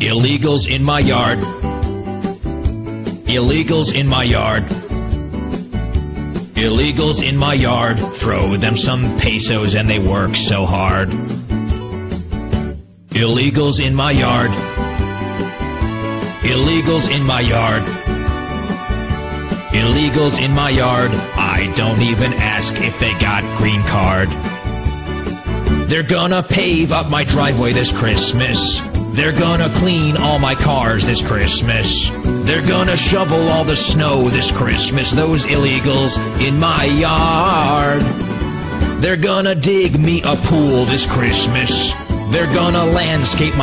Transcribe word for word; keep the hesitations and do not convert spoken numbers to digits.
Illegals in my yard. Illegals in my yard. Illegals in my yard. Throw them some pesos and they work so hard. Illegals in my yard. Illegals in my yard. Illegals in my yard. I don't even ask if they got green card. They're gonna pave up my driveway this Christmas. They're gonna clean all my cars this Christmas. They're gonna shovel all the snow this Christmas. Those illegals in my yard. They're gonna dig me a pool this Christmas. They're gonna landscape my